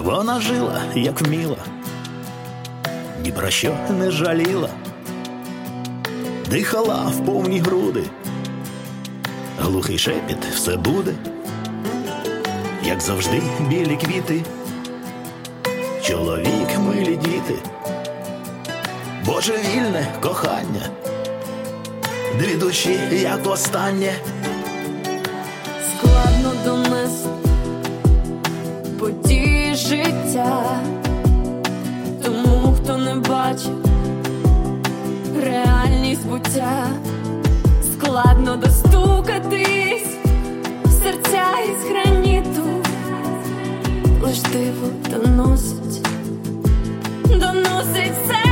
Вона жила, як вміла, ні про що не жаліла, дихала в повні груди, глухий шепіт все буде, як завжди білі квіти, чоловік, милі діти, божевільне кохання, дві душі, як останнє. Складно донести події життя тому, хто не бачить реальність буття. Складно достукатись в серця із граніту, лиш диво доносить все.